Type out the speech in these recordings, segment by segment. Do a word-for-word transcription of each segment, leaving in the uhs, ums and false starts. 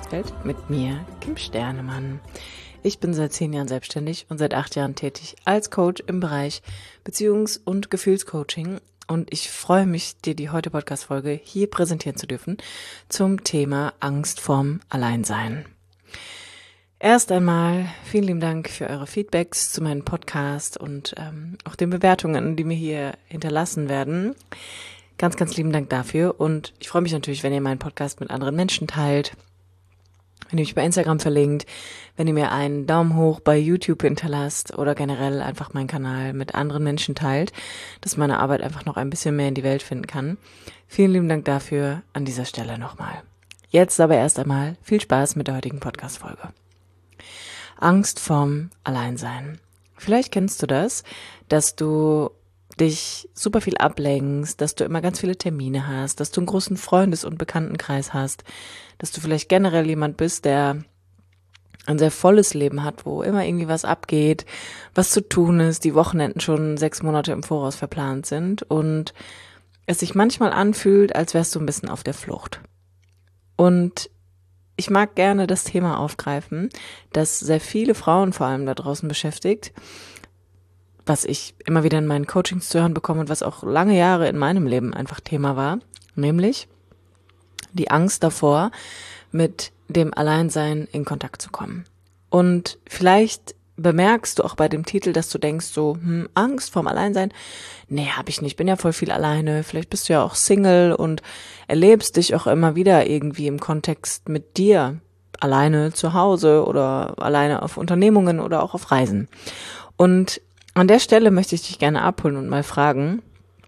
Welt mit mir, Kim Sternemann. Ich bin seit zehn Jahren selbstständig und seit acht Jahren tätig als Coach im Bereich Beziehungs- und Gefühlscoaching. Und ich freue mich, dir die heutige Podcast-Folge hier präsentieren zu dürfen zum Thema Angst vorm Alleinsein. Erst einmal vielen lieben Dank für eure Feedbacks zu meinem Podcast und ähm, auch den Bewertungen, die mir hier hinterlassen werden. Ganz, ganz lieben Dank dafür und ich freue mich natürlich, wenn ihr meinen Podcast mit anderen Menschen teilt, wenn ihr mich bei Instagram verlinkt, wenn ihr mir einen Daumen hoch bei YouTube hinterlasst oder generell einfach meinen Kanal mit anderen Menschen teilt, dass meine Arbeit einfach noch ein bisschen mehr in die Welt finden kann. Vielen lieben Dank dafür an dieser Stelle nochmal. Jetzt aber erst einmal viel Spaß mit der heutigen Podcast-Folge. Angst vorm Alleinsein. Vielleicht kennst du das, dass du dich super viel ablenkst, dass du immer ganz viele Termine hast, dass du einen großen Freundes- und Bekanntenkreis hast, dass du vielleicht generell jemand bist, der ein sehr volles Leben hat, wo immer irgendwie was abgeht, was zu tun ist, die Wochenenden schon sechs Monate im Voraus verplant sind und es sich manchmal anfühlt, als wärst du ein bisschen auf der Flucht. Und ich mag gerne das Thema aufgreifen, das sehr viele Frauen vor allem da draußen beschäftigt, was ich immer wieder in meinen Coachings zu hören bekomme und was auch lange Jahre in meinem Leben einfach Thema war, nämlich die Angst davor, mit dem Alleinsein in Kontakt zu kommen. Und vielleicht bemerkst du auch bei dem Titel, dass du denkst so, hm, Angst vorm Alleinsein? Nee, hab ich nicht, bin ja voll viel alleine. Vielleicht bist du ja auch Single und erlebst dich auch immer wieder irgendwie im Kontext mit dir, alleine zu Hause oder alleine auf Unternehmungen oder auch auf Reisen. Und an der Stelle möchte ich dich gerne abholen und mal fragen,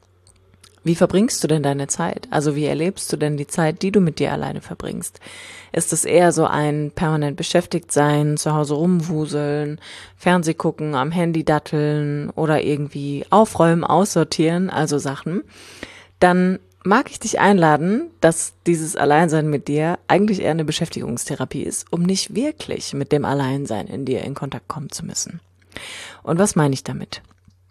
wie verbringst du denn deine Zeit? Also wie erlebst du denn die Zeit, die du mit dir alleine verbringst? Ist es eher so ein permanent beschäftigt sein, zu Hause rumwuseln, Fernseh gucken, am Handy datteln oder irgendwie aufräumen, aussortieren, also Sachen? Dann mag ich dich einladen, dass dieses Alleinsein mit dir eigentlich eher eine Beschäftigungstherapie ist, um nicht wirklich mit dem Alleinsein in dir in Kontakt kommen zu müssen. Und was meine ich damit?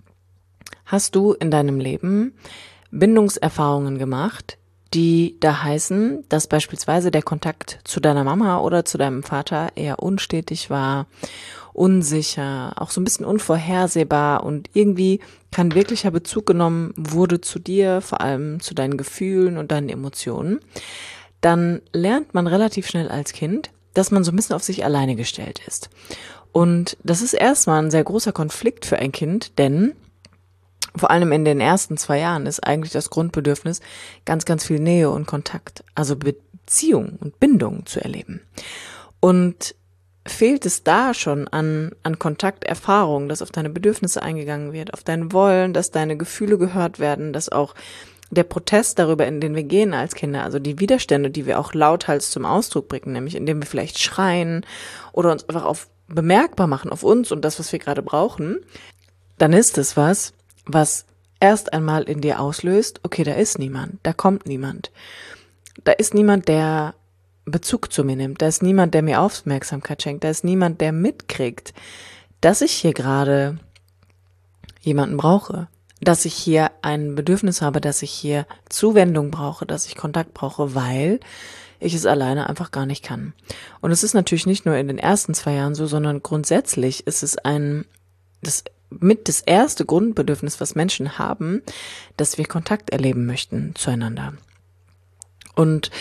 Hast du in deinem Leben Bindungserfahrungen gemacht, die da heißen, dass beispielsweise der Kontakt zu deiner Mama oder zu deinem Vater eher unstetig war, unsicher, auch so ein bisschen unvorhersehbar und irgendwie kein wirklicher Bezug genommen wurde zu dir, vor allem zu deinen Gefühlen und deinen Emotionen, dann lernt man relativ schnell als Kind, dass man so ein bisschen auf sich alleine gestellt ist. Und das ist erstmal ein sehr großer Konflikt für ein Kind, denn vor allem in den ersten zwei Jahren ist eigentlich das Grundbedürfnis, ganz, ganz viel Nähe und Kontakt, also Beziehung und Bindung zu erleben. Und fehlt es da schon an, an Kontakterfahrung, dass auf deine Bedürfnisse eingegangen wird, auf dein Wollen, dass deine Gefühle gehört werden, dass auch der Protest darüber, in den wir gehen als Kinder, also die Widerstände, die wir auch lauthals zum Ausdruck bringen, nämlich indem wir vielleicht schreien oder uns einfach auf bemerkbar machen auf uns und das, was wir gerade brauchen, dann ist es was, was erst einmal in dir auslöst, okay, da ist niemand, da kommt niemand. Da ist niemand, der Bezug zu mir nimmt, da ist niemand, der mir Aufmerksamkeit schenkt, da ist niemand, der mitkriegt, dass ich hier gerade jemanden brauche, dass ich hier ein Bedürfnis habe, dass ich hier Zuwendung brauche, dass ich Kontakt brauche, weil ich es alleine einfach gar nicht kann. Und es ist natürlich nicht nur in den ersten zwei Jahren so, sondern grundsätzlich ist es ein, das mit das erste Grundbedürfnis, was Menschen haben, dass wir Kontakt erleben möchten zueinander. Und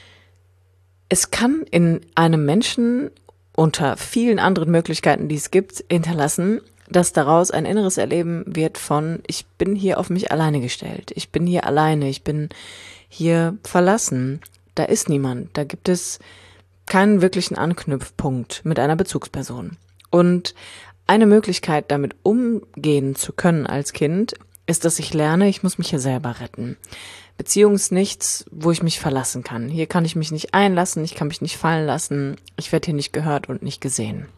es kann in einem Menschen unter vielen anderen Möglichkeiten, die es gibt, hinterlassen, dass daraus ein inneres Erleben wird von, ich bin hier auf mich alleine gestellt, ich bin hier alleine, ich bin hier verlassen, da ist niemand, da gibt es keinen wirklichen Anknüpfpunkt mit einer Bezugsperson. Und eine Möglichkeit, damit umgehen zu können als Kind, ist, dass ich lerne, ich muss mich hier selber retten. Beziehung ist nichts, wo ich mich verlassen kann. Hier kann ich mich nicht einlassen, ich kann mich nicht fallen lassen, ich werde hier nicht gehört und nicht gesehen.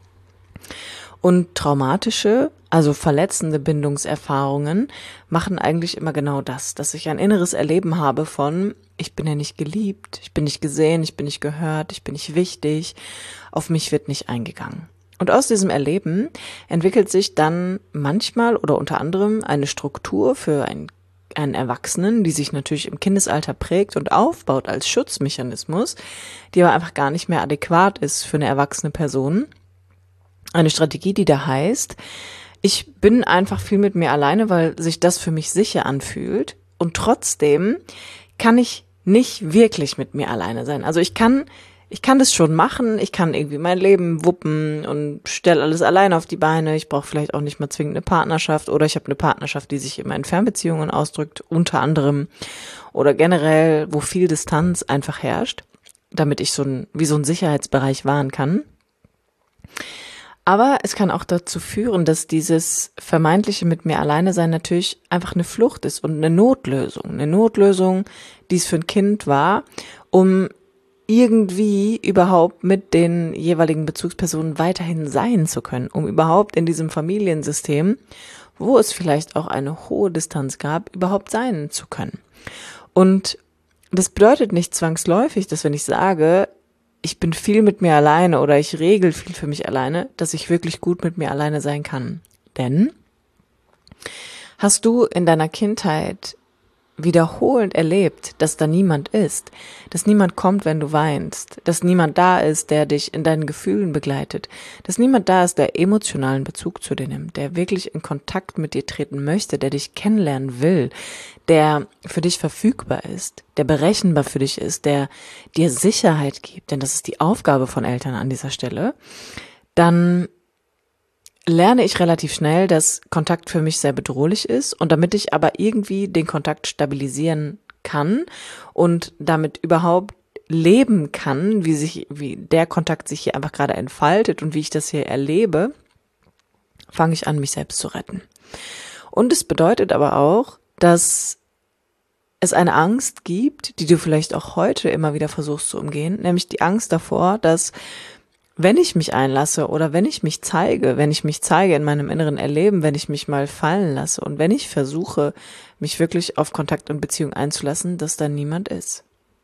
Und traumatische, also verletzende Bindungserfahrungen machen eigentlich immer genau das, dass ich ein inneres Erleben habe von, ich bin ja nicht geliebt, ich bin nicht gesehen, ich bin nicht gehört, ich bin nicht wichtig, auf mich wird nicht eingegangen. Und aus diesem Erleben entwickelt sich dann manchmal oder unter anderem eine Struktur für ein durch einen Erwachsenen, die sich natürlich im Kindesalter prägt und aufbaut als Schutzmechanismus, die aber einfach gar nicht mehr adäquat ist für eine erwachsene Person. Eine Strategie, die da heißt, ich bin einfach viel mit mir alleine, weil sich das für mich sicher anfühlt und trotzdem kann ich nicht wirklich mit mir alleine sein. Also ich kann Ich kann das schon machen, ich kann irgendwie mein Leben wuppen und stelle alles alleine auf die Beine. Ich brauche vielleicht auch nicht mal zwingend eine Partnerschaft oder ich habe eine Partnerschaft, die sich in meinen Fernbeziehungen ausdrückt, unter anderem. Oder generell, wo viel Distanz einfach herrscht, damit ich so ein, wie so ein Sicherheitsbereich wahren kann. Aber es kann auch dazu führen, dass dieses vermeintliche mit mir alleine sein natürlich einfach eine Flucht ist und eine Notlösung. Eine Notlösung, die es für ein Kind war, um irgendwie überhaupt mit den jeweiligen Bezugspersonen weiterhin sein zu können, um überhaupt in diesem Familiensystem, wo es vielleicht auch eine hohe Distanz gab, überhaupt sein zu können. Und das bedeutet nicht zwangsläufig, dass wenn ich sage, ich bin viel mit mir alleine oder ich regel viel für mich alleine, dass ich wirklich gut mit mir alleine sein kann. Denn hast du in deiner Kindheit wiederholend erlebt, dass da niemand ist, dass niemand kommt, wenn du weinst, dass niemand da ist, der dich in deinen Gefühlen begleitet, dass niemand da ist, der emotionalen Bezug zu dir nimmt, der wirklich in Kontakt mit dir treten möchte, der dich kennenlernen will, der für dich verfügbar ist, der berechenbar für dich ist, der dir Sicherheit gibt, denn das ist die Aufgabe von Eltern an dieser Stelle, dann lerne ich relativ schnell, dass Kontakt für mich sehr bedrohlich ist und damit ich aber irgendwie den Kontakt stabilisieren kann und damit überhaupt leben kann, wie sich, wie der Kontakt sich hier einfach gerade entfaltet und wie ich das hier erlebe, fange ich an, mich selbst zu retten. Und es bedeutet aber auch, dass es eine Angst gibt, die du vielleicht auch heute immer wieder versuchst zu umgehen, nämlich die Angst davor, dass wenn ich mich einlasse oder wenn ich mich zeige, wenn ich mich zeige in meinem inneren Erleben, wenn ich mich mal fallen lasse und wenn ich versuche, mich wirklich auf Kontakt und Beziehung einzulassen, dass da niemand ist.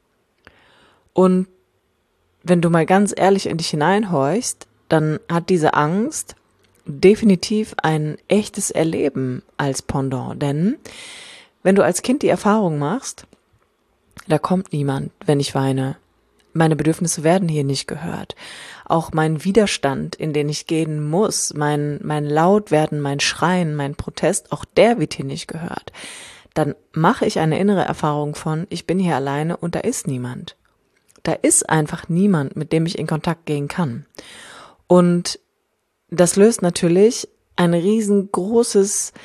Und wenn du mal ganz ehrlich in dich hineinhorchst, dann hat diese Angst definitiv ein echtes Erleben als Pendant. Denn wenn du als Kind die Erfahrung machst, da kommt niemand, wenn ich weine. Meine Bedürfnisse werden hier nicht gehört. Auch mein Widerstand, in den ich gehen muss, mein, mein Lautwerden, mein Schreien, mein Protest, auch der wird hier nicht gehört. Dann mache ich eine innere Erfahrung von, ich bin hier alleine und da ist niemand. Da ist einfach niemand, mit dem ich in Kontakt gehen kann. Und das löst natürlich ein riesengroßes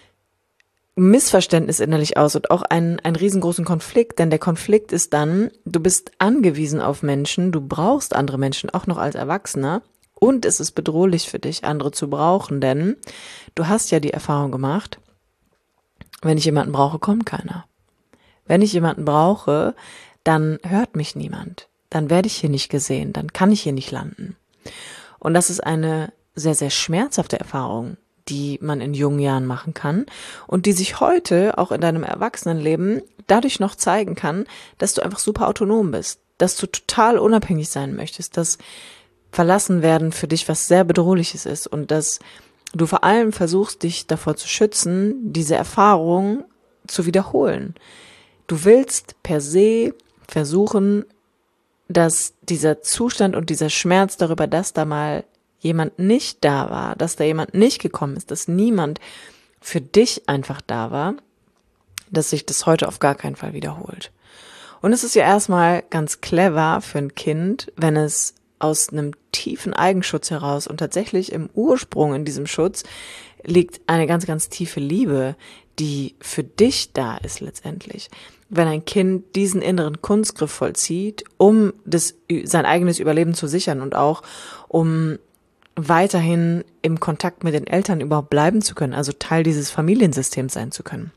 Missverständnis innerlich aus und auch einen, einen riesengroßen Konflikt, denn der Konflikt ist dann, du bist angewiesen auf Menschen, du brauchst andere Menschen, auch noch als Erwachsener und es ist bedrohlich für dich, andere zu brauchen, denn du hast ja die Erfahrung gemacht, wenn ich jemanden brauche, kommt keiner. Wenn ich jemanden brauche, dann hört mich niemand, dann werde ich hier nicht gesehen, dann kann ich hier nicht landen. Und das ist eine sehr, sehr schmerzhafte Erfahrung, die man in jungen Jahren machen kann und die sich heute auch in deinem Erwachsenenleben dadurch noch zeigen kann, dass du einfach super autonom bist, dass du total unabhängig sein möchtest, dass verlassen werden für dich was sehr Bedrohliches ist und dass du vor allem versuchst, dich davor zu schützen, diese Erfahrung zu wiederholen. Du willst per se versuchen, dass dieser Zustand und dieser Schmerz darüber, dass da mal jemand nicht da war, dass da jemand nicht gekommen ist, dass niemand für dich einfach da war, dass sich das heute auf gar keinen Fall wiederholt. Und es ist ja erstmal ganz clever für ein Kind, wenn es aus einem tiefen Eigenschutz heraus und tatsächlich im Ursprung in diesem Schutz liegt eine ganz, ganz tiefe Liebe, die für dich da ist letztendlich. Wenn ein Kind diesen inneren Kunstgriff vollzieht, um das, sein eigenes Überleben zu sichern und auch um weiterhin im Kontakt mit den Eltern überhaupt bleiben zu können, also Teil dieses Familiensystems sein zu können.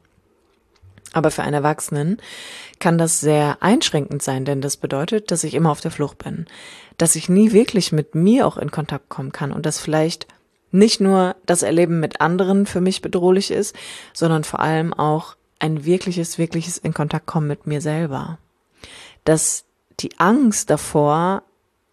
Aber für einen Erwachsenen kann das sehr einschränkend sein, denn das bedeutet, dass ich immer auf der Flucht bin, dass ich nie wirklich mit mir auch in Kontakt kommen kann und dass vielleicht nicht nur das Erleben mit anderen für mich bedrohlich ist, sondern vor allem auch ein wirkliches, wirkliches in Kontakt kommen mit mir selber. Dass die Angst davor,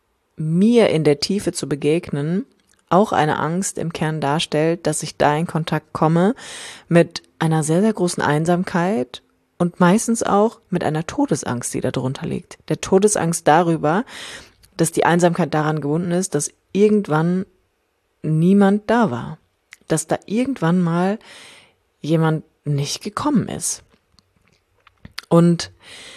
mir in der Tiefe zu begegnen, auch eine Angst im Kern darstellt, dass ich da in Kontakt komme mit einer sehr, sehr großen Einsamkeit und meistens auch mit einer Todesangst, die darunter liegt. Der Todesangst darüber, dass die Einsamkeit daran gebunden ist, dass irgendwann niemand da war. Dass da irgendwann mal jemand nicht gekommen ist. Und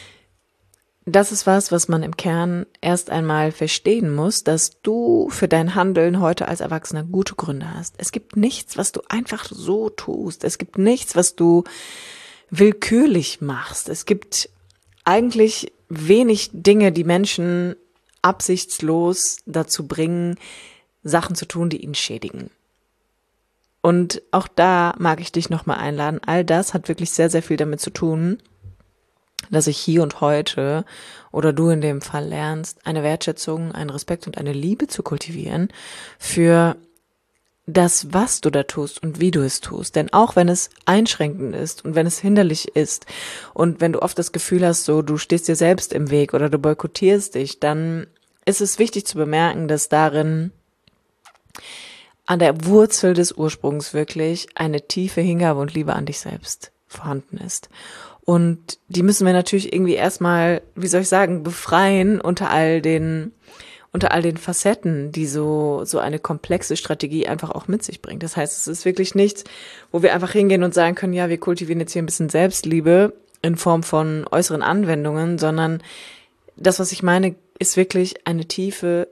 das ist was, was man im Kern erst einmal verstehen muss, dass du für dein Handeln heute als Erwachsener gute Gründe hast. Es gibt nichts, was du einfach so tust. Es gibt nichts, was du willkürlich machst. Es gibt eigentlich wenig Dinge, die Menschen absichtslos dazu bringen, Sachen zu tun, die ihn schädigen. Und auch da mag ich dich nochmal einladen. All das hat wirklich sehr, sehr viel damit zu tun, dass ich hier und heute oder du in dem Fall lernst, eine Wertschätzung, einen Respekt und eine Liebe zu kultivieren für das, was du da tust und wie du es tust. Denn auch wenn es einschränkend ist und wenn es hinderlich ist und wenn du oft das Gefühl hast, so du stehst dir selbst im Weg oder du boykottierst dich, dann ist es wichtig zu bemerken, dass darin an der Wurzel des Ursprungs wirklich eine tiefe Hingabe und Liebe an dich selbst vorhanden ist. Und die müssen wir natürlich irgendwie erstmal, wie soll ich sagen, befreien unter all den, unter all den Facetten, die so, so eine komplexe Strategie einfach auch mit sich bringt. Das heißt, es ist wirklich nichts, wo wir einfach hingehen und sagen können, ja, wir kultivieren jetzt hier ein bisschen Selbstliebe in Form von äußeren Anwendungen, sondern das, was ich meine, ist wirklich eine tiefe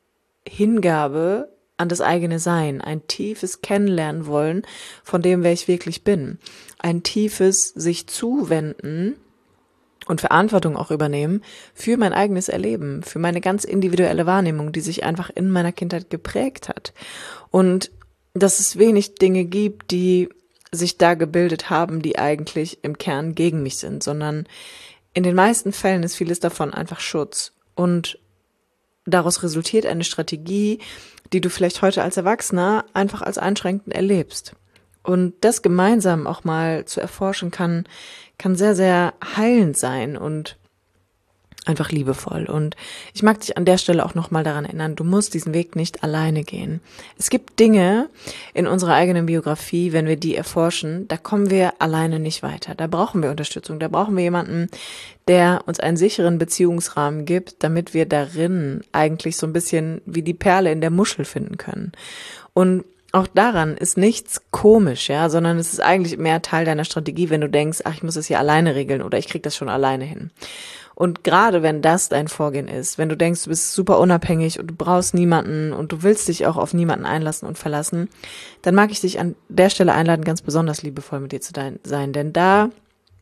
Hingabe an das eigene Sein, ein tiefes Kennenlernen wollen von dem, wer ich wirklich bin, ein tiefes sich zuwenden und Verantwortung auch übernehmen für mein eigenes Erleben, für meine ganz individuelle Wahrnehmung, die sich einfach in meiner Kindheit geprägt hat. Und dass es wenig Dinge gibt, die sich da gebildet haben, die eigentlich im Kern gegen mich sind, sondern in den meisten Fällen ist vieles davon einfach Schutz. Und daraus resultiert eine Strategie, die du vielleicht heute als Erwachsener einfach als einschränkend erlebst. Und das gemeinsam auch mal zu erforschen kann, kann sehr, sehr heilend sein und einfach liebevoll. Und ich mag dich an der Stelle auch nochmal daran erinnern, du musst diesen Weg nicht alleine gehen. Es gibt Dinge in unserer eigenen Biografie, wenn wir die erforschen, da kommen wir alleine nicht weiter. Da brauchen wir Unterstützung, da brauchen wir jemanden, der uns einen sicheren Beziehungsrahmen gibt, damit wir darin eigentlich so ein bisschen wie die Perle in der Muschel finden können. Und auch daran ist nichts komisch, ja, sondern es ist eigentlich mehr Teil deiner Strategie, wenn du denkst, ach, ich muss das hier alleine regeln oder ich krieg das schon alleine hin. Und gerade wenn das dein Vorgehen ist, wenn du denkst, du bist super unabhängig und du brauchst niemanden und du willst dich auch auf niemanden einlassen und verlassen, dann mag ich dich an der Stelle einladen, ganz besonders liebevoll mit dir zu sein, denn da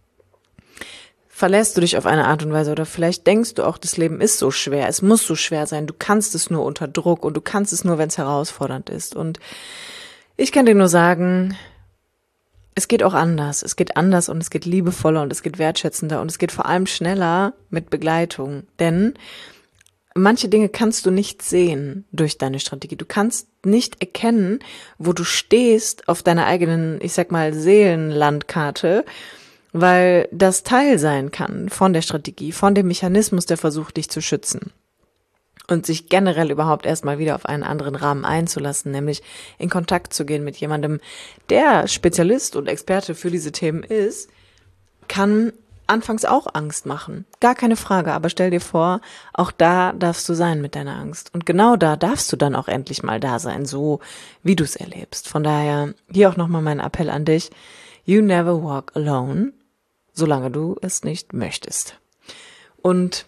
verlässt du dich auf eine Art und Weise oder vielleicht denkst du auch, das Leben ist so schwer, es muss so schwer sein, du kannst es nur unter Druck und du kannst es nur, wenn es herausfordernd ist. Und ich kann dir nur sagen, es geht auch anders, es geht anders und es geht liebevoller und es geht wertschätzender und es geht vor allem schneller mit Begleitung, denn manche Dinge kannst du nicht sehen durch deine Strategie. Du kannst nicht erkennen, wo du stehst auf deiner eigenen, ich sag mal, Seelenlandkarte, weil das Teil sein kann von der Strategie, von dem Mechanismus, der versucht, dich zu schützen. Und sich generell überhaupt erstmal wieder auf einen anderen Rahmen einzulassen, nämlich in Kontakt zu gehen mit jemandem, der Spezialist und Experte für diese Themen ist, kann anfangs auch Angst machen. Gar keine Frage, aber stell dir vor, auch da darfst du sein mit deiner Angst. Und genau da darfst du dann auch endlich mal da sein, so wie du es erlebst. Von daher hier auch nochmal mein Appell an dich. You never walk alone, solange du es nicht möchtest. Und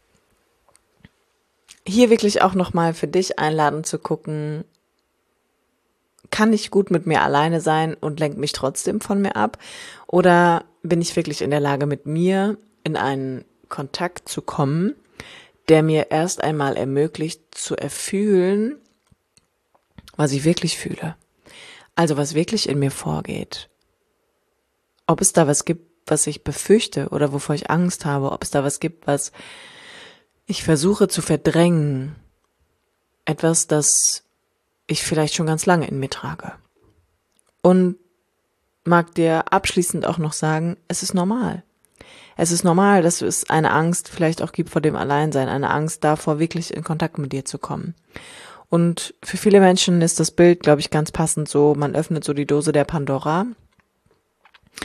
hier wirklich auch nochmal für dich einladen zu gucken, kann ich gut mit mir alleine sein und lenke mich trotzdem von mir ab? Oder bin ich wirklich in der Lage, mit mir in einen Kontakt zu kommen, der mir erst einmal ermöglicht, zu erfühlen, was ich wirklich fühle? Also was wirklich in mir vorgeht. Ob es da was gibt, was ich befürchte oder wovor ich Angst habe, ob es da was gibt, was ich versuche zu verdrängen, etwas, das ich vielleicht schon ganz lange in mir trage. Und mag dir abschließend auch noch sagen, es ist normal. Es ist normal, dass es eine Angst vielleicht auch gibt vor dem Alleinsein, eine Angst davor, wirklich in Kontakt mit dir zu kommen. Und für viele Menschen ist das Bild, glaube ich, ganz passend so, man öffnet so die Dose der Pandora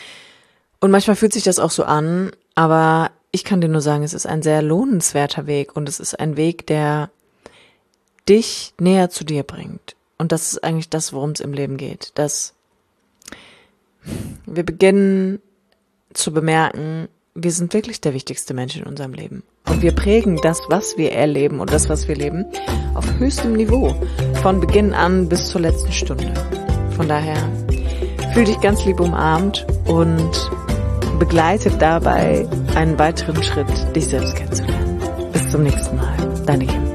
Und manchmal fühlt sich das auch so an, aber ich kann dir nur sagen, es ist ein sehr lohnenswerter Weg und es ist ein Weg, der dich näher zu dir bringt. Und das ist eigentlich das, worum es im Leben geht, dass wir beginnen zu bemerken, wir sind wirklich der wichtigste Mensch in unserem Leben. Und wir prägen das, was wir erleben und das, was wir leben, auf höchstem Niveau. Von Beginn an bis zur letzten Stunde. Von daher, fühl dich ganz lieb umarmt und begleite dabei einen weiteren Schritt, dich selbst kennenzulernen. Bis zum nächsten Mal. Deine Kim.